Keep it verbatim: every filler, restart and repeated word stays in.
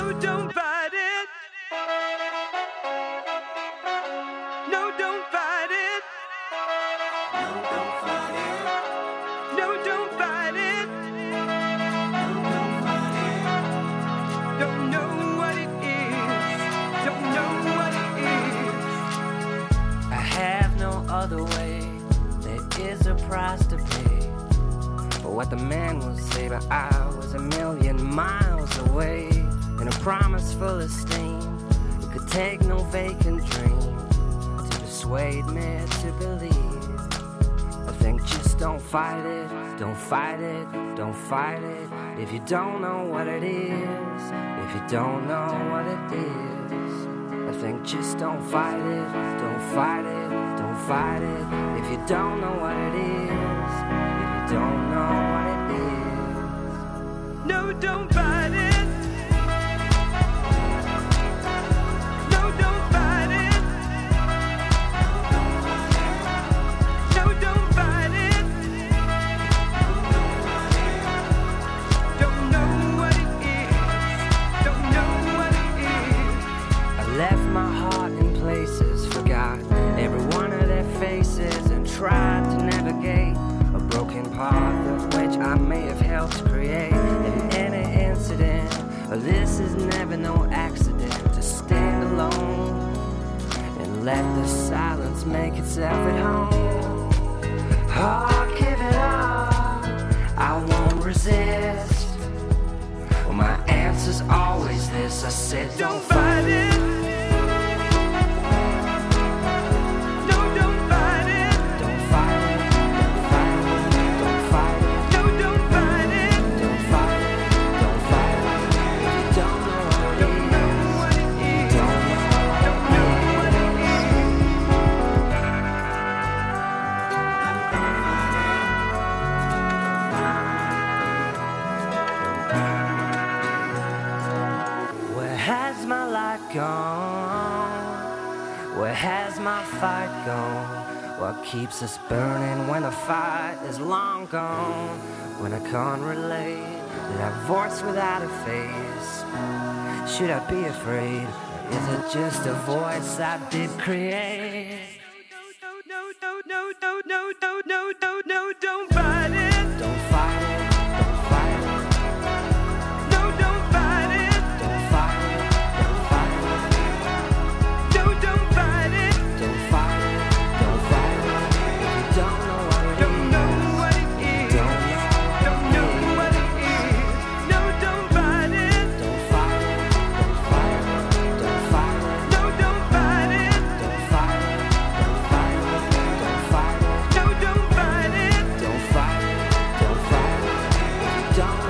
No, don't fight it. No, don't fight it. No, don't fight it. No, don't fight it. No, don't fight it. Don't know what it is. Don't know what it is. I have no other way. There is a price to pay for what the man will say, but I was a million miles away in a promise full of steam. It could take no vacant dream to persuade me to believe. I think just don't fight it, don't fight it, don't fight it. If you don't know what it is, if you don't know what it is. I think just don't fight it, don't fight it, don't fight it. If you don't know what it is, if you don't know what it is. No, don't fight it. No, don't fight it. No, don't fight it. Don't know what it is. Don't know what it is. I left my heart in places, forgot every one of their faces, and tried to navigate a broken path of which I may have helped create. In any incident, this is never no accident. To stand alone and let the silence make itself at home. Oh, give it up, I won't resist. Well, my answer's always this. I said, Don't fight it. No, don't fight it. Don't fight it, don't fight it, don't fight it. No, don't fight it. Don't fight it, don't fight it. If you don't know what it Don't know is, what it is. don't know Don't know what it Where has my light gone? Where has my fight gone? What keeps us burning when the fight is long gone? When I can't relate to that voice without a face, should I be afraid? Or is it just a voice I did create? No, no, no, no, no, no, no, no, no, don't fight it. Don't fight it, don't fight it, No, don't fight it. don't fight it, don't fight it. No, don't fight it. Don't fight it, don't fight it. If you don't know what it Don't is, know what it is. don't know Don't know what it is. No, don't fight it. Don't fight it, don't fight it, don't fight it. No, don't fight it. Don't fight it, don't fight it, don't fight it. No, don't fight it. Don't fight it, don't fight it. If you don't